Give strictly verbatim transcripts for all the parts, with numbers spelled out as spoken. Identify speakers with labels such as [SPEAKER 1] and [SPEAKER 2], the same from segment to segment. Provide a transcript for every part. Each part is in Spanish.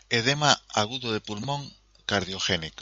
[SPEAKER 1] Edema agudo de pulmón cardiogénico.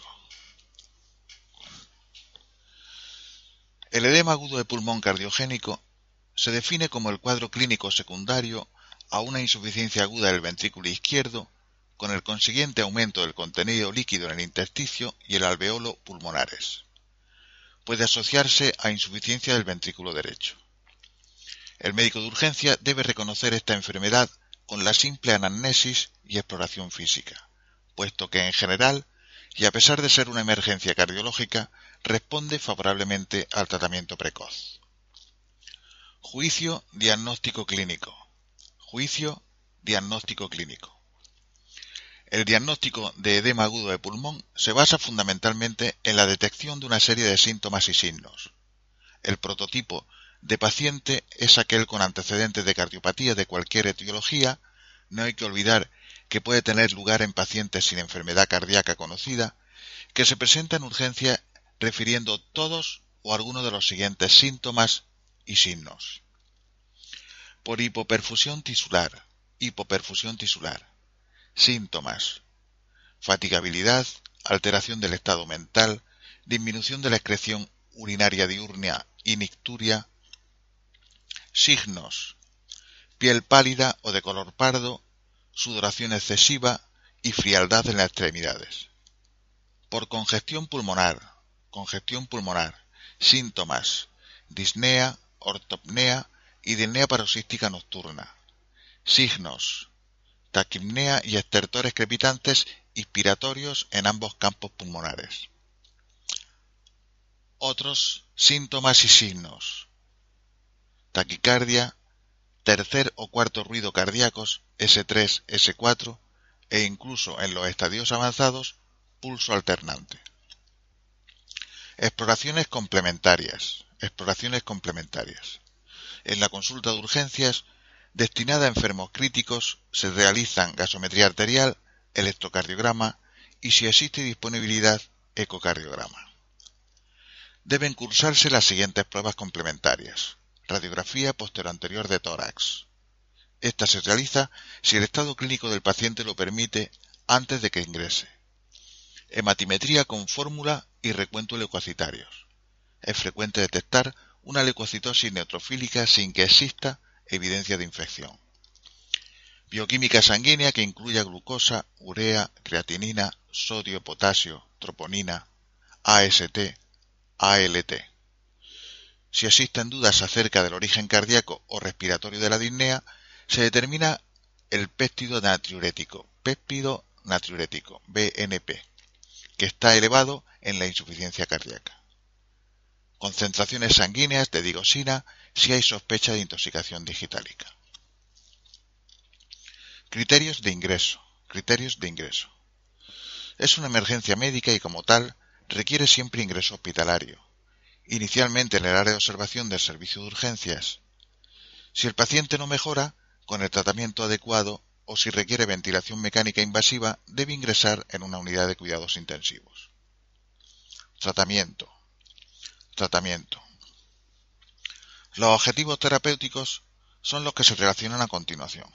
[SPEAKER 1] El edema agudo de pulmón cardiogénico se define como el cuadro clínico secundario a una insuficiencia aguda del ventrículo izquierdo, con el consiguiente aumento del contenido líquido en el intersticio y el alveolo pulmonares. Puede asociarse a insuficiencia del ventrículo derecho. El médico de urgencia debe reconocer esta enfermedad con la simple anamnesis y exploración física, puesto que en general, y a pesar de ser una emergencia cardiológica, responde favorablemente al tratamiento precoz. Juicio diagnóstico clínico. Juicio diagnóstico clínico. El diagnóstico de edema agudo de pulmón se basa fundamentalmente en la detección de una serie de síntomas y signos. El prototipo de paciente es aquel con antecedentes de cardiopatía de cualquier etiología. No hay que olvidar que puede tener lugar en pacientes sin enfermedad cardíaca conocida, que se presenta en urgencia refiriendo todos o algunos de los siguientes síntomas y signos. Por hipoperfusión tisular, hipoperfusión tisular. Síntomas: fatigabilidad, alteración del estado mental, disminución de la excreción urinaria diurna y nicturia. Signos: piel pálida o de color pardo, sudoración excesiva y frialdad en las extremidades. Por congestión pulmonar, congestión pulmonar. Síntomas: disnea, ortopnea y disnea paroxística nocturna. Signos: taquipnea y estertores crepitantes inspiratorios en ambos campos pulmonares. Otros síntomas y signos: taquicardia, tercer o cuarto ruido cardíacos, ese tres, ese cuatro, e incluso en los estadios avanzados, pulso alternante. Exploraciones complementarias. Exploraciones complementarias. En la consulta de urgencias, destinada a enfermos críticos, se realizan gasometría arterial, electrocardiograma y, si existe disponibilidad, ecocardiograma. Deben cursarse las siguientes pruebas complementarias. Radiografía posteroanterior de tórax. Esta se realiza si el estado clínico del paciente lo permite antes de que ingrese. Hematimetría con fórmula y recuento leucocitarios. Es frecuente detectar una leucocitosis neutrofílica sin que exista evidencia de infección. Bioquímica sanguínea que incluya glucosa, urea, creatinina, sodio, potasio, troponina, A S T, A L T. Si existen dudas acerca del origen cardíaco o respiratorio de la disnea, se determina el péptido natriurético, péptido natriurético, B N P, que está elevado en la insuficiencia cardíaca. Concentraciones sanguíneas de digoxina si hay sospecha de intoxicación digitálica. Criterios de ingreso. Criterios de ingreso. Es una emergencia médica y, como tal, requiere siempre ingreso hospitalario, inicialmente en el área de observación del servicio de urgencias. Si el paciente no mejora, con el tratamiento adecuado, o si requiere ventilación mecánica invasiva, debe ingresar en una unidad de cuidados intensivos. Tratamiento. Tratamiento. Los objetivos terapéuticos son los que se relacionan a continuación.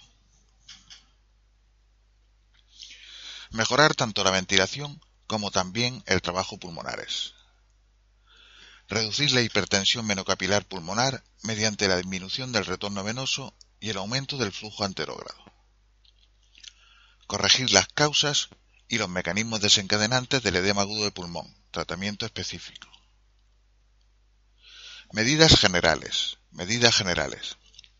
[SPEAKER 1] Mejorar tanto la ventilación como también el trabajo pulmonares. Reducir la hipertensión venocapilar pulmonar mediante la disminución del retorno venoso y el aumento del flujo anterógrado. Corregir las causas y los mecanismos desencadenantes del edema agudo de pulmón. Tratamiento específico. Medidas generales. Medidas generales.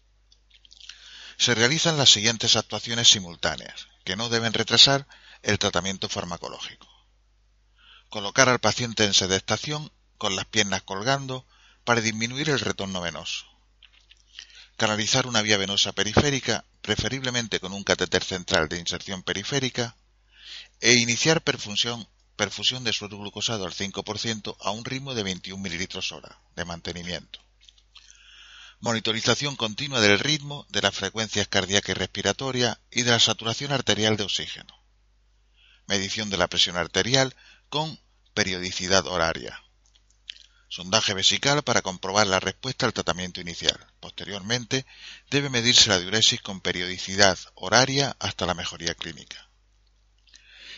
[SPEAKER 1] Se realizan las siguientes actuaciones simultáneas, que no deben retrasar el tratamiento farmacológico. Colocar al paciente en sedestación con las piernas colgando para disminuir el retorno venoso. Canalizar una vía venosa periférica, preferiblemente con un catéter central de inserción periférica, e iniciar perfusión, perfusión de suero glucosado al cinco por ciento a un ritmo de veintiún mililitros hora de mantenimiento. Monitorización continua del ritmo, de las frecuencias cardíaca y respiratoria y de la saturación arterial de oxígeno. Medición de la presión arterial con periodicidad horaria. Sondaje vesical para comprobar la respuesta al tratamiento inicial. Posteriormente, debe medirse la diuresis con periodicidad horaria hasta la mejoría clínica.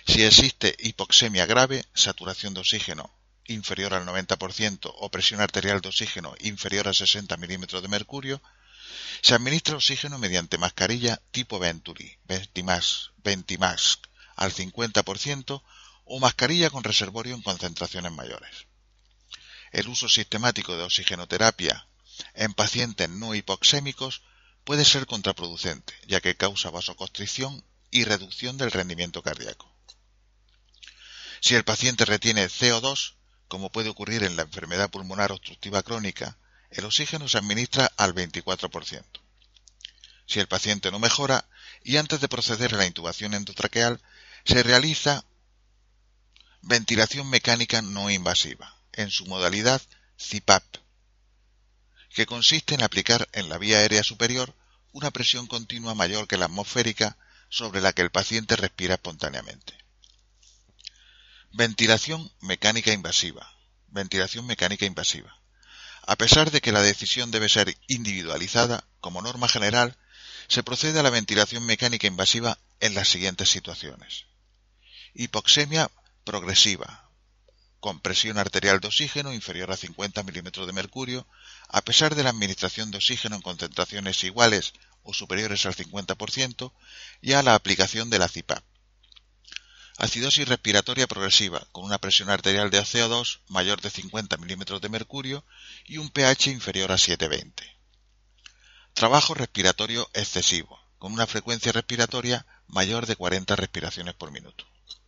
[SPEAKER 1] Si existe hipoxemia grave, saturación de oxígeno inferior al noventa por ciento o presión arterial de oxígeno inferior a sesenta milímetros de mercurio, se administra oxígeno mediante mascarilla tipo Venturi, Ventimask, Ventimask al cincuenta por ciento o mascarilla con reservorio en concentraciones mayores. El uso sistemático de oxigenoterapia en pacientes no hipoxémicos puede ser contraproducente, ya que causa vasoconstricción y reducción del rendimiento cardíaco. Si el paciente retiene C O dos, como puede ocurrir en la enfermedad pulmonar obstructiva crónica, el oxígeno se administra al veinticuatro por ciento. Si el paciente no mejora y antes de proceder a la intubación endotraqueal se realiza ventilación mecánica no invasiva, en su modalidad C PAP, que consiste en aplicar en la vía aérea superior una presión continua mayor que la atmosférica sobre la que el paciente respira espontáneamente. Ventilación mecánica invasiva. Ventilación mecánica invasiva. A pesar de que la decisión debe ser individualizada, como norma general, se procede a la ventilación mecánica invasiva en las siguientes situaciones. Hipoxemia progresiva, con presión arterial de oxígeno inferior a cincuenta milímetros de mercurio, a pesar de la administración de oxígeno en concentraciones iguales o superiores al cincuenta por ciento, y a la aplicación de la C PAP. Acidosis respiratoria progresiva, con una presión arterial de C O dos mayor de cincuenta milímetros de mercurio y un pH inferior a siete punto veinte. Trabajo respiratorio excesivo, con una frecuencia respiratoria mayor de cuarenta respiraciones por minuto.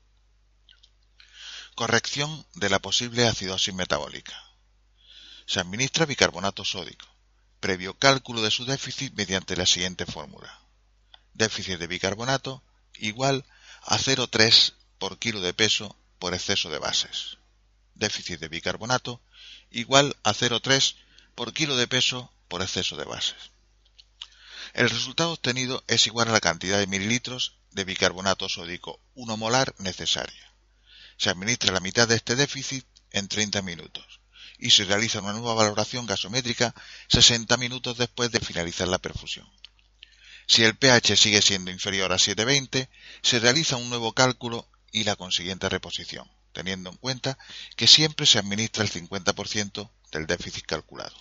[SPEAKER 1] Corrección de la posible acidosis metabólica. Se administra bicarbonato sódico, previo cálculo de su déficit mediante la siguiente fórmula. Déficit de bicarbonato igual a cero coma tres por kilo de peso por exceso de bases. Déficit de bicarbonato igual a cero coma tres por kilo de peso por exceso de bases. El resultado obtenido es igual a la cantidad de mililitros de bicarbonato sódico uno molar necesaria. Se administra la mitad de este déficit en treinta minutos y se realiza una nueva valoración gasométrica sesenta minutos después de finalizar la perfusión. Si el pH sigue siendo inferior a siete punto veinte, se realiza un nuevo cálculo y la consiguiente reposición, teniendo en cuenta que siempre se administra el cincuenta por ciento del déficit calculado.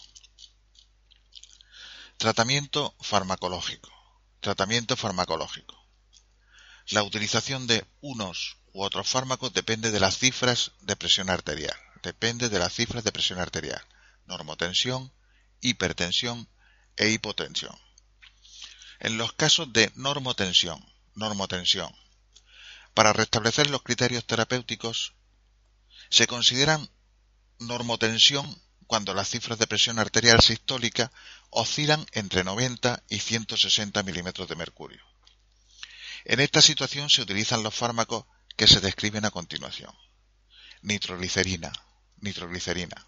[SPEAKER 1] Tratamiento farmacológico. Tratamiento farmacológico. La utilización de unos u otros fármacos depende de las cifras de presión arterial. Depende de las cifras de presión arterial, normotensión, hipertensión e hipotensión. En los casos de normotensión, normotensión, para restablecer los criterios terapéuticos, se consideran normotensión cuando las cifras de presión arterial sistólica oscilan entre noventa y ciento sesenta milímetros de mercurio. En esta situación se utilizan los fármacos que se describen a continuación. Nitroglicerina, nitroglicerina.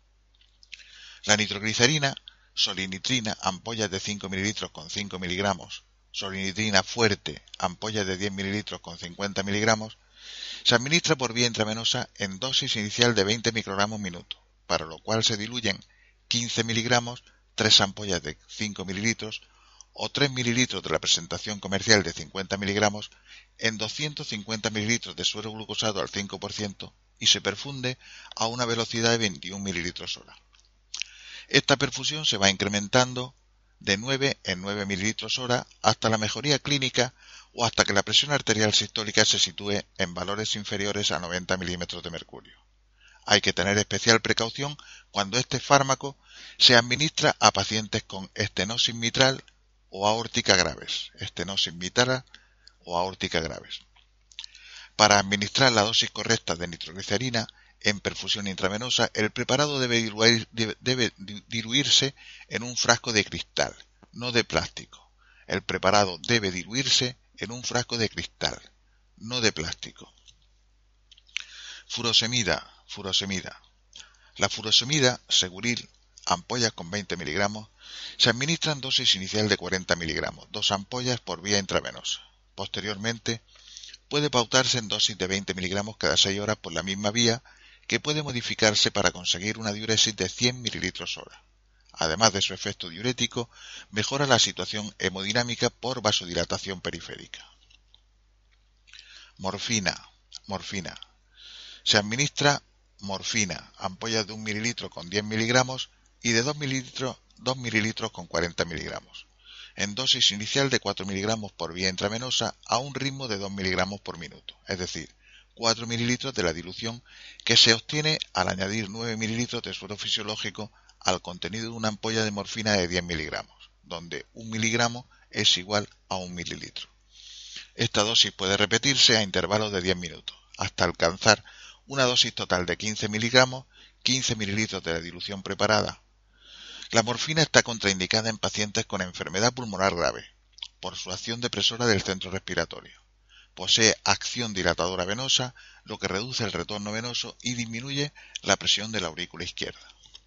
[SPEAKER 1] La nitroglicerina, solinitrina, ampollas de cinco mililitros con cinco miligramos, solinitrina fuerte, ampollas de diez mililitros con cincuenta miligramos, se administra por vía intravenosa en dosis inicial de veinte microgramos minuto, para lo cual se diluyen quince miligramos, tres ampollas de cinco mililitros o tres mililitros de la presentación comercial de cincuenta miligramos en doscientos cincuenta mililitros de suero glucosado al cinco por ciento y se perfunde a una velocidad de veintiún mililitros hora. Esta perfusión se va incrementando de nueve en nueve mililitros hora hasta la mejoría clínica o hasta que la presión arterial sistólica se sitúe en valores inferiores a noventa milímetros de mercurio. Hay que tener especial precaución cuando este fármaco se administra a pacientes con estenosis mitral o aórtica graves, estenosis mitral o aórtica graves. Para administrar la dosis correcta de nitroglicerina en perfusión intravenosa, el preparado debe, diluir, debe diluirse en un frasco de cristal, no de plástico. El preparado debe diluirse en un frasco de cristal, no de plástico. Furosemida, furosemida. La furosemida, Seguril, ampollas con veinte miligramos, se administran dosis inicial de cuarenta miligramos, dos ampollas por vía intravenosa. Posteriormente, puede pautarse en dosis de veinte miligramos cada seis horas por la misma vía, que puede modificarse para conseguir una diuresis de cien mililitros hora. Además de su efecto diurético, mejora la situación hemodinámica por vasodilatación periférica. Morfina, morfina. Se administra morfina, ampollas de un mililitro con diez miligramos y de dos mililitros, dos mililitros con cuarenta miligramos, en dosis inicial de cuatro miligramos por vía intravenosa a un ritmo de dos miligramos por minuto, es decir, cuatro mililitros de la dilución que se obtiene al añadir nueve mililitros de suero fisiológico al contenido de una ampolla de morfina de diez miligramos, donde un miligramo es igual a un mililitro. Esta dosis puede repetirse a intervalos de diez minutos, hasta alcanzar una dosis total de quince miligramos, quince mililitros de la dilución preparada. La morfina está contraindicada en pacientes con enfermedad pulmonar grave, por su acción depresora del centro respiratorio. Posee acción dilatadora venosa, lo que reduce el retorno venoso y disminuye la presión de la aurícula izquierda.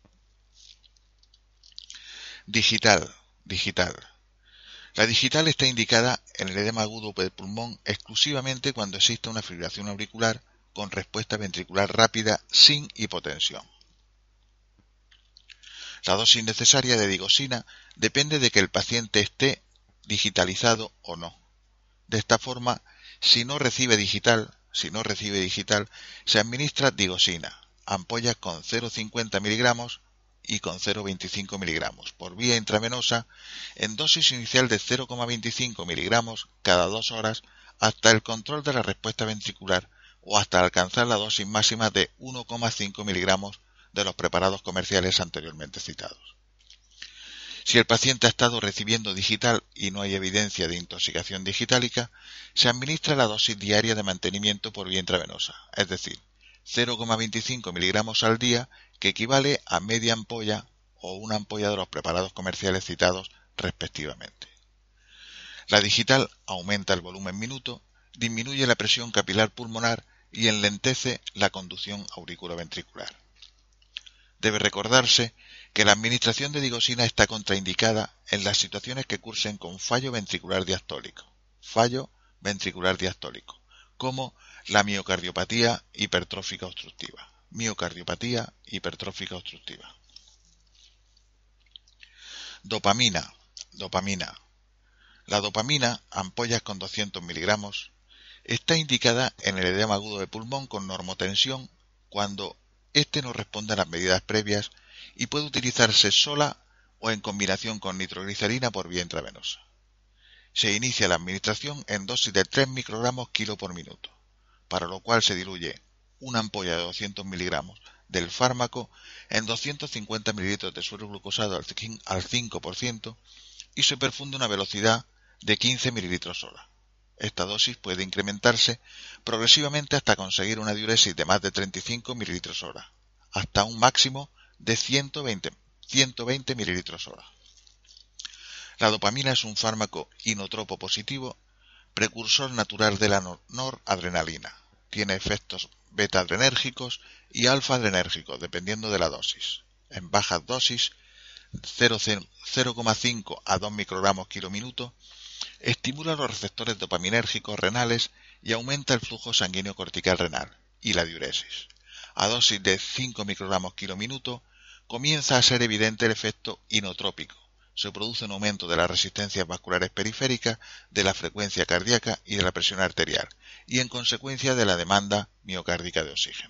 [SPEAKER 1] Digital, digital. La digital está indicada en el edema agudo del pulmón exclusivamente cuando existe una fibrilación auricular con respuesta ventricular rápida sin hipotensión. La dosis necesaria de digoxina depende de que el paciente esté digitalizado o no. De esta forma, si no recibe digital, si no recibe digital, se administra digoxina, ampollas con cero coma cincuenta miligramos y con cero coma veinticinco miligramos por vía intravenosa en dosis inicial de cero coma veinticinco miligramos cada dos horas hasta el control de la respuesta ventricular o hasta alcanzar la dosis máxima de uno coma cinco miligramos de los preparados comerciales anteriormente citados. Si el paciente ha estado recibiendo digital y no hay evidencia de intoxicación digitálica, se administra la dosis diaria de mantenimiento por vía intravenosa, es decir, cero coma veinticinco miligramos al día, que equivale a media ampolla o una ampolla de los preparados comerciales citados respectivamente. La digital aumenta el volumen minuto, disminuye la presión capilar pulmonar y enlentece la conducción auriculoventricular. Debe recordarse que la administración de digoxina está contraindicada en las situaciones que cursen con fallo ventricular diastólico, fallo ventricular diastólico, como la miocardiopatía hipertrófica obstructiva, miocardiopatía hipertrófica obstructiva. Dopamina, dopamina. La dopamina, ampollas con doscientos miligramos, está indicada en el edema agudo de pulmón con normotensión cuando éste no responde a las medidas previas y puede utilizarse sola o en combinación con nitroglicerina por vía intravenosa. Se inicia la administración en dosis de tres microgramos kilo por minuto, para lo cual se diluye una ampolla de doscientos miligramos del fármaco en doscientos cincuenta mililitros de suero glucosado al cinco por ciento y se perfunde a una velocidad de quince mililitros hora. Esta dosis puede incrementarse progresivamente hasta conseguir una diuresis de más de treinta y cinco mililitros hora, hasta un máximo de ciento veinte mililitros hora. La dopamina es un fármaco inotropo positivo, precursor natural de la noradrenalina. Tiene efectos beta-adrenérgicos y alfa-adrenérgicos, dependiendo de la dosis. En bajas dosis, cero coma cinco a dos microgramos kilo minuto, estimula los receptores dopaminérgicos renales y aumenta el flujo sanguíneo cortical renal y la diuresis. A dosis de cinco microgramos kilo minuto comienza a ser evidente el efecto inotrópico. Se produce un aumento de las resistencias vasculares periféricas, de la frecuencia cardíaca y de la presión arterial, y en consecuencia de la demanda miocárdica de oxígeno.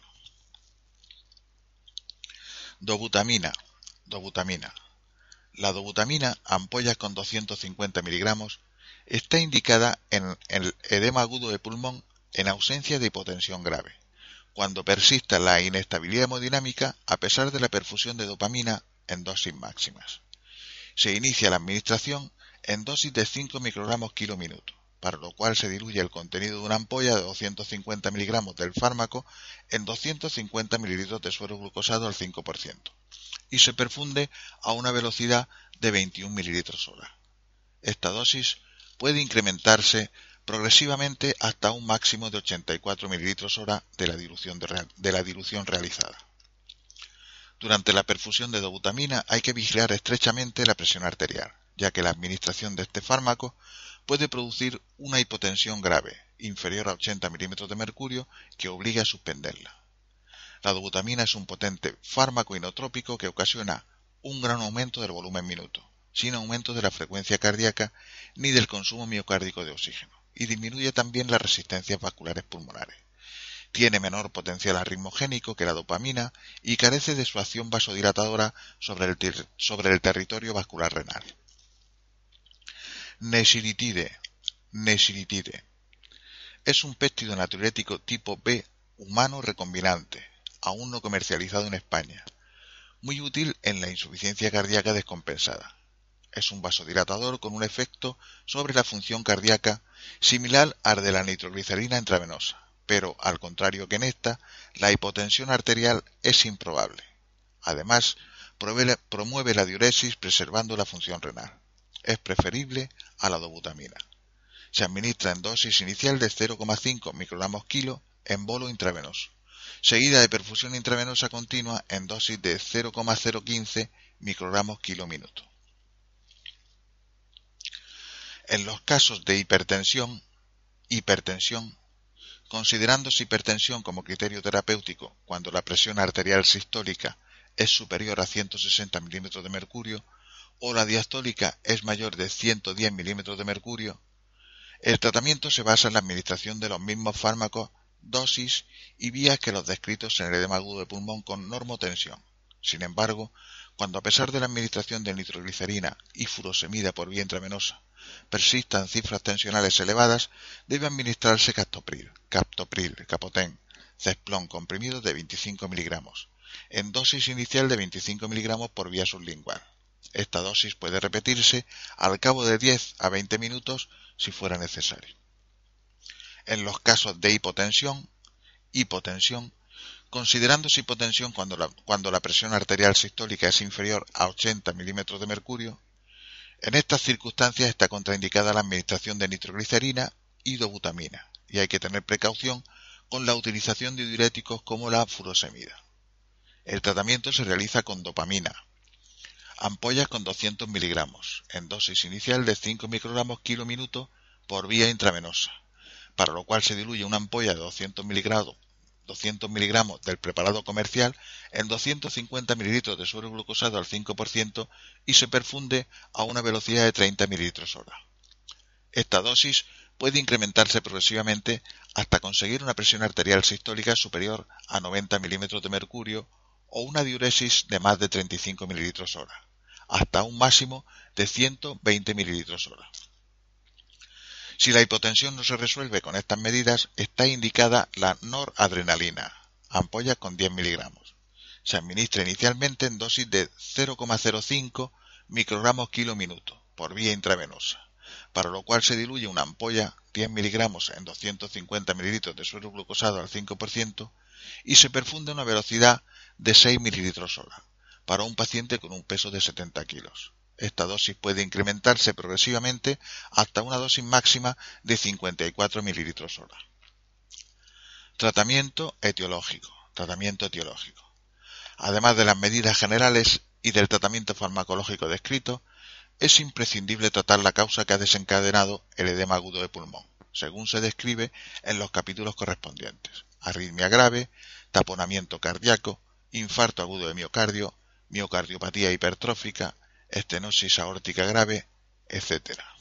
[SPEAKER 1] Dobutamina, dobutamina. La dobutamina, ampollas con doscientos cincuenta miligramos, está indicada en el edema agudo de pulmón en ausencia de hipotensión grave, cuando persista la inestabilidad hemodinámica a pesar de la perfusión de dopamina en dosis máximas. Se inicia la administración en dosis de cinco microgramos kilo minuto, para lo cual se diluye el contenido de una ampolla de doscientos cincuenta miligramos del fármaco en doscientos cincuenta mililitros de suero glucosado al cinco por ciento y se perfunde a una velocidad de veintiún mililitros hora. Esta dosis puede incrementarse progresivamente hasta un máximo de ochenta y cuatro mililitros hora de la dilución, de, de la dilución realizada. Durante la perfusión de dobutamina hay que vigilar estrechamente la presión arterial, ya que la administración de este fármaco puede producir una hipotensión grave, inferior a ochenta milímetros de mercurio, que obligue a suspenderla. La dobutamina es un potente fármaco inotrópico que ocasiona un gran aumento del volumen minuto, sin aumento de la frecuencia cardíaca ni del consumo miocárdico de oxígeno, y disminuye también las resistencias vasculares pulmonares. tiene menor potencial arritmogénico que la dopamina y carece de su acción vasodilatadora sobre el, ter sobre el territorio vascular renal. Nesiritide. Nesiritide. Es un péptido natriurético tipo B humano recombinante, aún no comercializado en España, muy útil en la insuficiencia cardíaca descompensada. Es un vasodilatador con un efecto sobre la función cardíaca similar al de la nitroglicerina intravenosa, pero, al contrario que en esta, la hipotensión arterial es improbable. Además, promueve la diuresis preservando la función renal. Es preferible a la dobutamina. Se administra en dosis inicial de cero coma cinco microgramos kilo en bolo intravenoso, seguida de perfusión intravenosa continua en dosis de cero coma cero quince microgramos kilo minuto. En los casos de hipertensión, hipertensión, considerándose hipertensión como criterio terapéutico cuando la presión arterial sistólica es superior a ciento sesenta milímetros de mercurio o la diastólica es mayor de ciento diez milímetros de mercurio, el tratamiento se basa en la administración de los mismos fármacos, dosis y vías que los descritos en el edema agudo de pulmón con normotensión. Sin embargo, cuando a pesar de la administración de nitroglicerina y furosemida por vía intravenosa persistan cifras tensionales elevadas, debe administrarse captopril, captopril, capotén, cesplón comprimidos de veinticinco miligramos, en dosis inicial de veinticinco miligramos por vía sublingual. Esta dosis puede repetirse al cabo de diez a veinte minutos si fuera necesario. En los casos de hipotensión, hipotensión, considerándose hipotensión cuando la, cuando la presión arterial sistólica es inferior a ochenta milímetros de mercurio, en estas circunstancias está contraindicada la administración de nitroglicerina y dobutamina, y hay que tener precaución con la utilización de diuréticos como la furosemida. El tratamiento se realiza con dopamina, ampollas con doscientos miligramos, en dosis inicial de cinco microgramos kilo minuto por vía intravenosa, para lo cual se diluye una ampolla de doscientos miligramos, doscientos miligramos del preparado comercial en doscientos cincuenta mililitros de suero glucosado al cinco por ciento y se perfunde a una velocidad de treinta mililitros hora. Esta dosis puede incrementarse progresivamente hasta conseguir una presión arterial sistólica superior a noventa milímetros de mercurio o una diuresis de más de treinta y cinco mililitros hora, hasta un máximo de ciento veinte mililitros hora. Si la hipotensión no se resuelve con estas medidas, está indicada la noradrenalina, ampollas con diez miligramos. Se administra inicialmente en dosis de cero coma cero cinco microgramos kilo minuto por vía intravenosa, para lo cual se diluye una ampolla diez miligramos en doscientos cincuenta mililitros de suero glucosado al cinco por ciento y se perfunde a una velocidad de seis mililitros hora, para un paciente con un peso de setenta kilos. Esta dosis puede incrementarse progresivamente hasta una dosis máxima de cincuenta y cuatro mililitros hora. Tratamiento etiológico. Tratamiento etiológico. Además de las medidas generales y del tratamiento farmacológico descrito, es imprescindible tratar la causa que ha desencadenado el edema agudo de pulmón, según se describe en los capítulos correspondientes: arritmia grave, taponamiento cardíaco, infarto agudo de miocardio, miocardiopatía hipertrófica, estenosis aórtica grave, etcétera.